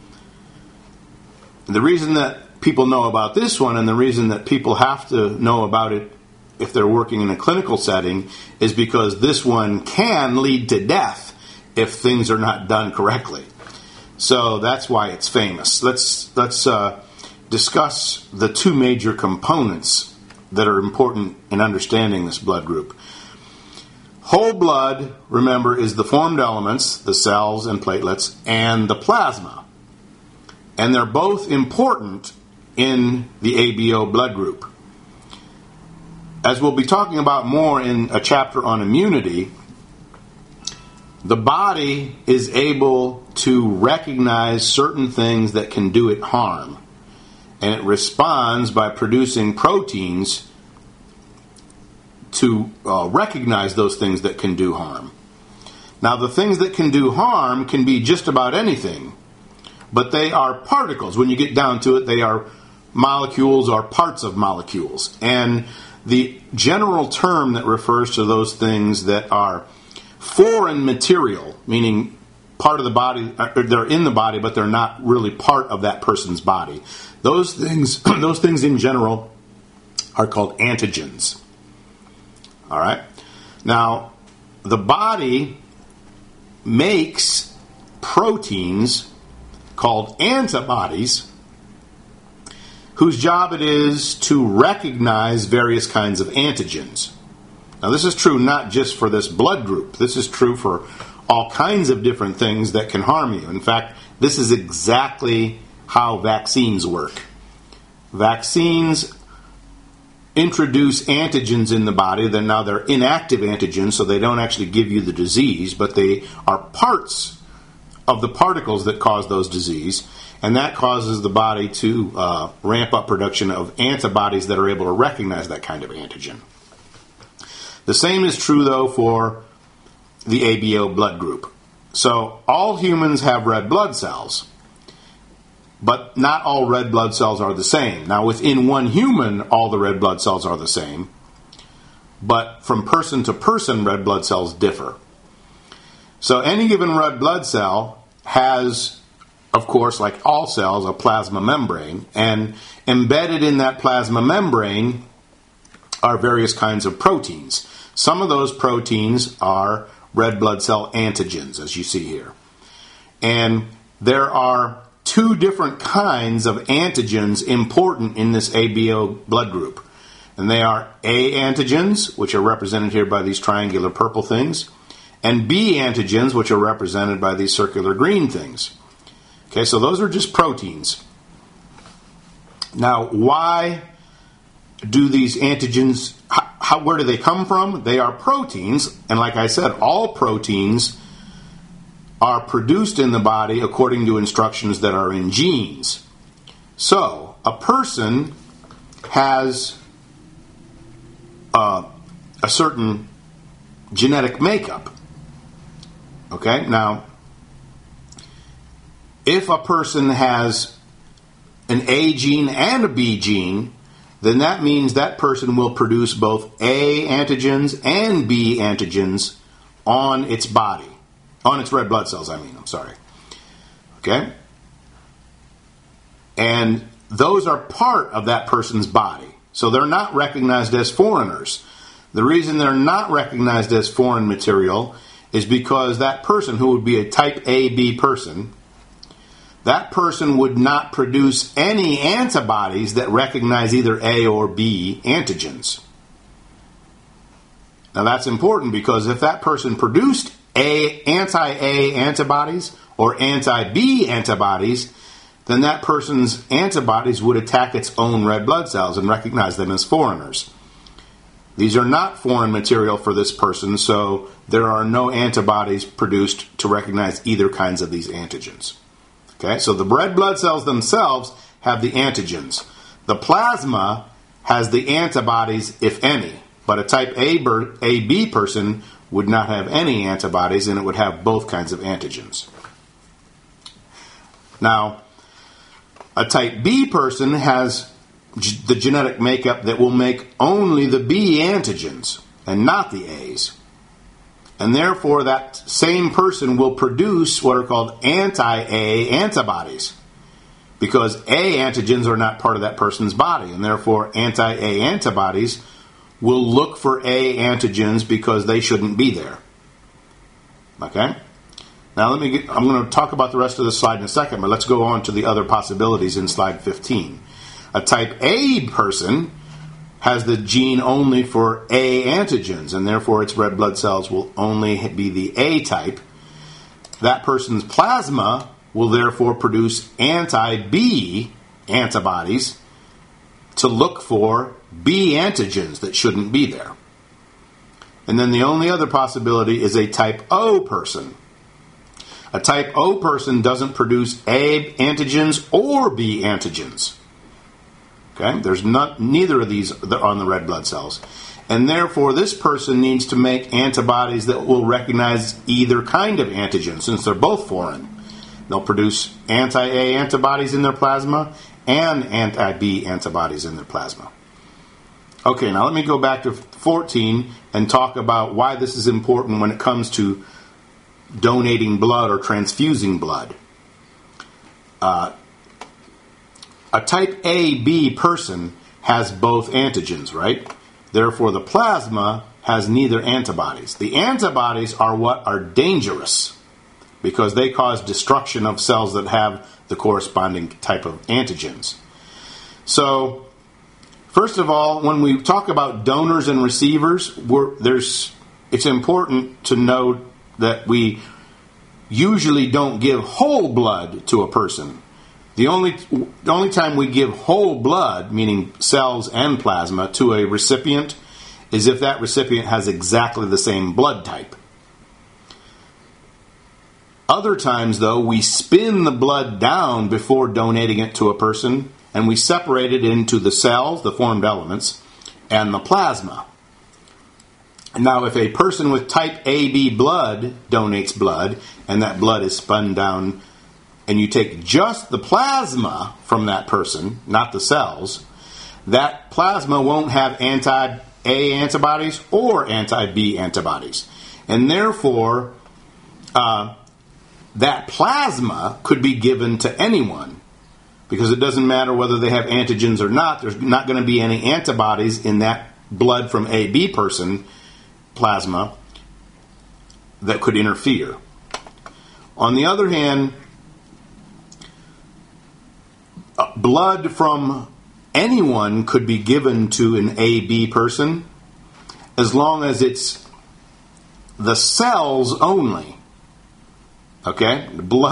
The reason that people know about this one, and the reason that people have to know about it if they're working in a clinical setting, is because this one can lead to death if things are not done correctly. So that's why it's famous. Let's discuss the two major components that are important in understanding this blood group. Whole blood, remember, is the formed elements, the cells and platelets, and the plasma. And they're both important in the ABO blood group. As we'll be talking about more in a chapter on immunity, the body is able to recognize certain things that can do it harm. And it responds by producing proteins to recognize those things that can do harm. Now, the things that can do harm can be just about anything, but they are particles. When you get down to it, they are molecules or parts of molecules. And the general term that refers to those things that are foreign material, meaning part of the body, they're in the body, but they're not really part of that person's body. Those things in general are called antigens. All right? Now, the body makes proteins called antibodies whose job it is to recognize various kinds of antigens. Now, this is true not just for this blood group. This is true for all kinds of different things that can harm you. In fact, this is exactly how vaccines work. Vaccines introduce antigens in the body, then now they're inactive antigens, so they don't actually give you the disease, but they are parts of the particles that cause those disease, and that causes the body to ramp up production of antibodies that are able to recognize that kind of antigen. The same is true, though, for the ABO blood group. So all humans have red blood cells, but not all red blood cells are the same. Now, within one human, all the red blood cells are the same, but from person to person, red blood cells differ. So any given red blood cell has, of course, like all cells, a plasma membrane, and embedded in that plasma membrane are various kinds of proteins. Some of those proteins are red blood cell antigens, as you see here. And there are two different kinds of antigens important in this ABO blood group. And they are A antigens, which are represented here by these triangular purple things, and B antigens, which are represented by these circular green things. Okay, so those are just proteins. Now, why do these antigens, where do they come from? They are proteins, and like I said, all proteins are produced in the body according to instructions that are in genes. So, a person has a certain genetic makeup. Okay, now, if a person has an A gene and a B gene, then that means that person will produce both A antigens and B antigens on its body. On its red blood cells, I'm sorry. Okay? And those are part of that person's body. So they're not recognized as foreigners. The reason they're not recognized as foreign material is because that person, who would be a type AB person, that person would not produce any antibodies that recognize either A or B antigens. Now that's important, because if that person produced anti-A antibodies or anti-B antibodies, then that person's antibodies would attack its own red blood cells and recognize them as foreigners. These are not foreign material for this person, so there are no antibodies produced to recognize either kinds of these antigens. Okay, so the red blood cells themselves have the antigens. The plasma has the antibodies, if any, but a type AB person would not have any antibodies, and it would have both kinds of antigens. Now, a type B person has the genetic makeup that will make only the B antigens and not the A's. And therefore, that same person will produce what are called anti-A antibodies, because A antigens are not part of that person's body, and therefore anti-A antibodies will look for A antigens because they shouldn't be there. Okay? Now I'm going to talk about the rest of the slide in a second, but let's go on to the other possibilities in slide 15. A type A person has the gene only for A antigens, and therefore its red blood cells will only be the A type. That person's plasma will therefore produce anti-B antibodies to look for B antigens that shouldn't be there. And then the only other possibility is a type O person. A type O person doesn't produce A antigens or B antigens. Okay? There's neither of these on the red blood cells. And therefore, this person needs to make antibodies that will recognize either kind of antigen, since they're both foreign. They'll produce anti-A antibodies in their plasma and anti-B antibodies in their plasma. Okay, now let me go back to 14 and talk about why this is important when it comes to donating blood or transfusing blood. A type AB person has both antigens, right? Therefore, the plasma has neither antibodies. The antibodies are what are dangerous, because they cause destruction of cells that have the corresponding type of antigens. So, first of all, when we talk about donors and receivers, it's important to note that we usually don't give whole blood to a person. The only time we give whole blood, meaning cells and plasma, to a recipient is if that recipient has exactly the same blood type. Other times, though, we spin the blood down before donating it to a person, and we separate it into the cells, the formed elements, and the plasma. Now, if a person with type AB blood donates blood, and that blood is spun down, and you take just the plasma from that person, not the cells, that plasma won't have anti-A antibodies or anti-B antibodies. And therefore, that plasma could be given to anyone, because it doesn't matter whether they have antigens or not. There's not going to be any antibodies in that blood from AB person plasma that could interfere. On the other hand, blood from anyone could be given to an AB person as long as it's the cells only. Okay?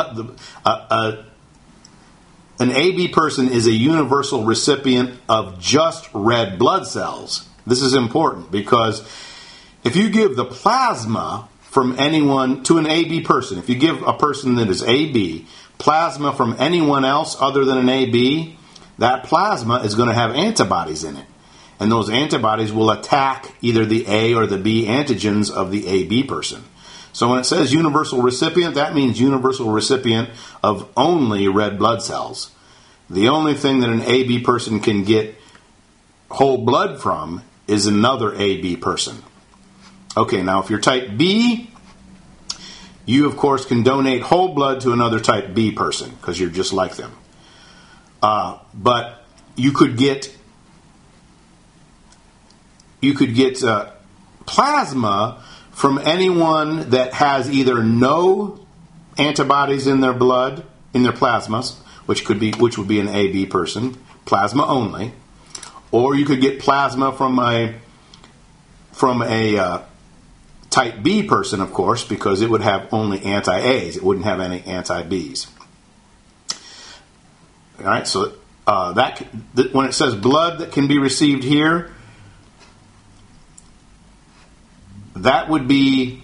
An AB person is a universal recipient of just red blood cells. This is important because if you give the plasma from anyone to an AB person, if you give a person that is AB plasma from anyone else other than an AB, that plasma is going to have antibodies in it. And those antibodies will attack either the A or the B antigens of the AB person. So when it says universal recipient, that means universal recipient of only red blood cells. The only thing that an AB person can get whole blood from is another AB person. Okay, now if you're type B, you of course can donate whole blood to another type B person because you're just like them. But you could get plasma from anyone that has either no antibodies in their blood, in their plasmas, which would be an AB person, plasma only, or you could get plasma from a type B person, of course, because it would have only anti-A's. It wouldn't have any anti-B's. All right, so when it says blood that can be received here, that would be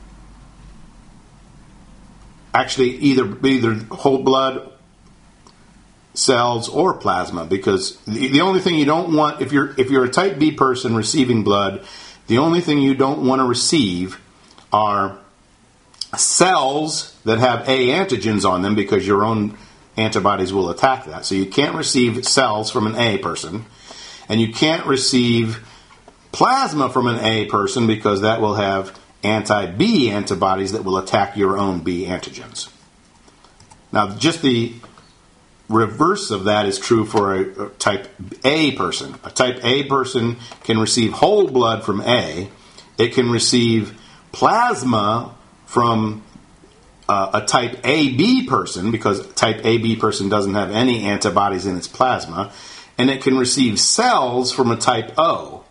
actually either whole blood cells or plasma, because the only thing you don't want, if you're a type B person receiving blood, the only thing you don't want to receive are cells that have A antigens on them, because your own antibodies will attack that. So you can't receive cells from an A person, and you can't receive plasma from an A person because that will have anti-B antibodies that will attack your own B antigens. Now, just the reverse of that is true for a type A person. A type A person can receive whole blood from A. It can receive plasma from a type AB person, because type AB person doesn't have any antibodies in its plasma. And it can receive cells from a type O,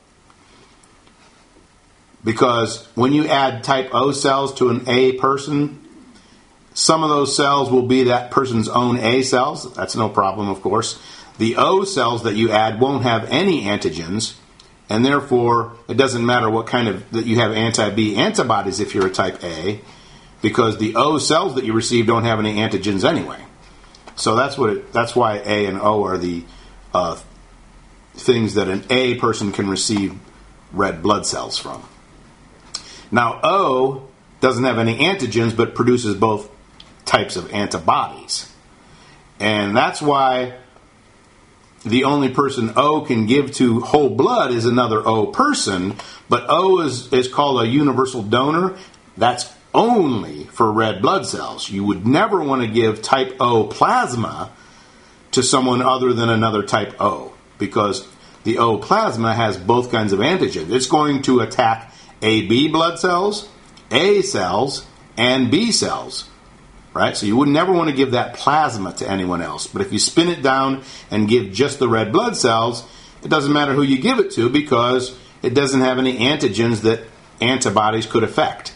because when you add type O cells to an A person, some of those cells will be that person's own A cells. That's no problem, of course. The O cells that you add won't have any antigens, and therefore it doesn't matter what kind of that you have anti-B antibodies if you're a type A, because the O cells that you receive don't have any antigens anyway. So that's why A and O are the things that an A person can receive red blood cells from. Now, O doesn't have any antigens, but produces both types of antibodies. And that's why the only person O can give to whole blood is another O person, but O is called a universal donor. That's only for red blood cells. You would never want to give type O plasma to someone other than another type O, because the O plasma has both kinds of antigens. It's going to attack AB blood cells, A cells, and B cells. Right? So you would never want to give that plasma to anyone else. But if you spin it down and give just the red blood cells, it doesn't matter who you give it to, because it doesn't have any antigens that antibodies could affect.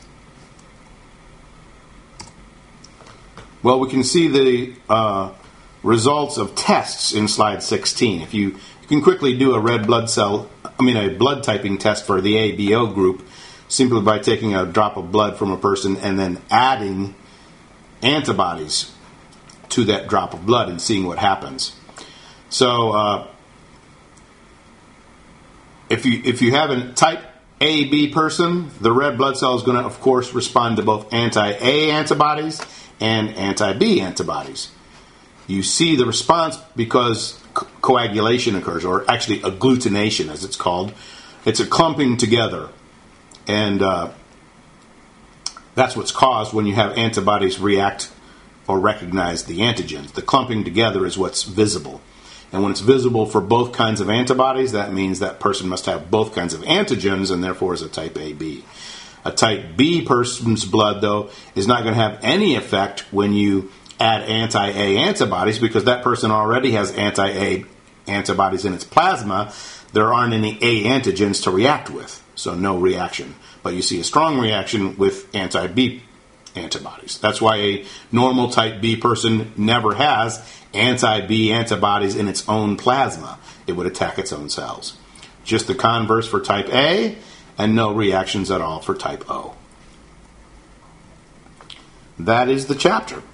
Well, we can see the results of tests in slide 16. If you can quickly do a blood typing test for the ABO group, simply by taking a drop of blood from a person and then adding antibodies to that drop of blood and seeing what happens. So if you have a type AB person, the red blood cell is going to, of course, respond to both anti-A antibodies and anti-B antibodies. You see the response because coagulation occurs, or actually agglutination as it's called. It's a clumping together. And that's what's caused when you have antibodies react or recognize the antigens. The clumping together is what's visible. And when it's visible for both kinds of antibodies, that means that person must have both kinds of antigens and therefore is a type AB. A type B person's blood, though, is not going to have any effect when you add anti-A antibodies, because that person already has anti-A antibodies in its plasma, there aren't any A antigens to react with, so no reaction. But you see a strong reaction with anti-B antibodies. That's why a normal type B person never has anti-B antibodies in its own plasma. It would attack its own cells. Just the converse for type A, and no reactions at all for type O. That is the chapter.